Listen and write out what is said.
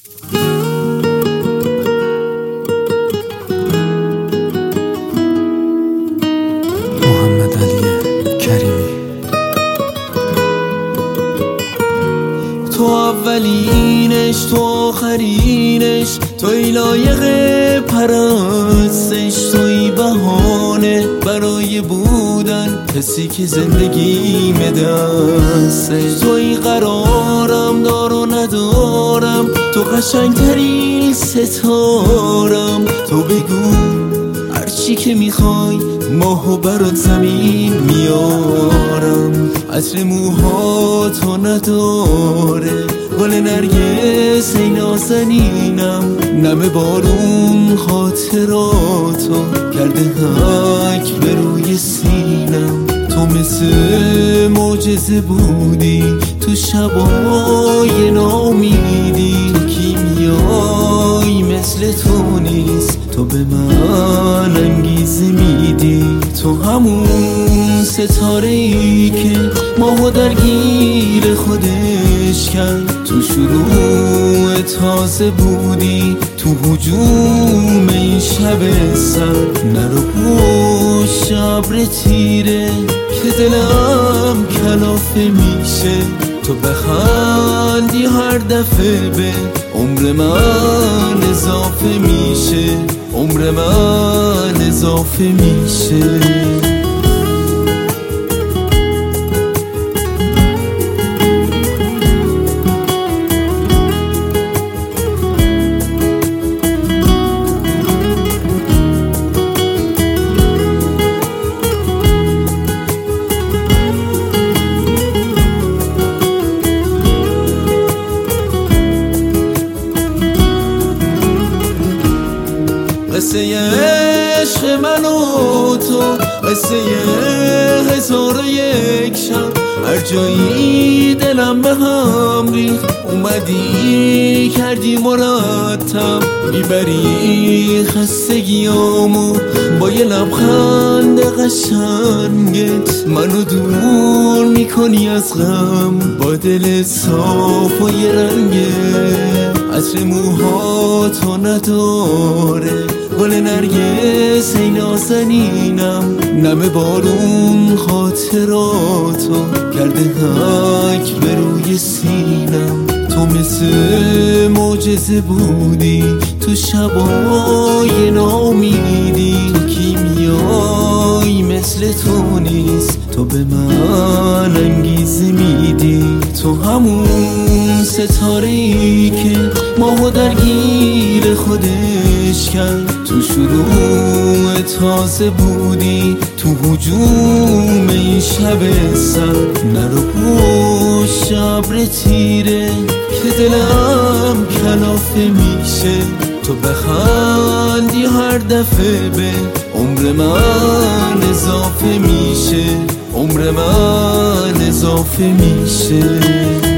محمد علی کریمی. تو اولینش، تو آخرینش، توی لایق پرستش، توی بهانه برای بودن کسی که زندگی دستش، توی قرارم دار و ندارم، تو قشنگترین ستارم. تو بگو هرچی که میخوای ماهو برات زمین میارم. عطر موها تو نداره، گل نرگس ای نازنینم، نم بارون خاطراتو کرده حک به روی سینم. تو مثل معجزه بودی تو شبای نامیدی، تو کیمیایی مثل تو نیست، تو به من انگیزه میدی. تو همون ستاره ای که ماهو درگیر خودش کرد، تو شروع تازه بودی تو هجوم این شب سر. نرو پشت ابر تیره که دلم کلافه میشه، تو بخندی هر دفعه به عمر من اضافه میشه، عمر من اضافه میشه. قصه عشق من و تو، قصه 1001 شب، هر جایی دلم به هم ریخت اومدی کردی مرتب، میبری خستگیامو با یه لبخند قشنگت، منو دور میکنی از غم با دل صاف و یه رنگت. عطر موها تو نداره، گل نرگس ای نازنینم، نم بارون خاطراتو کرده حک به روی سینم. تو مثل معجزه بودی تو شبای نامیدی، تو کیمیایی مثل تو نیست، تو به من انگیزه میدی. تو همون ستاره ای که ماهو درگیر خودش کرد، تو شروع تازه بودی تو هجوم این شب سر. نرو پشت ابر تیره که دلم کلافه میشه، تو بخندی هر دفعه به عمر من اضافه میشه، عمر من اضافه میشه.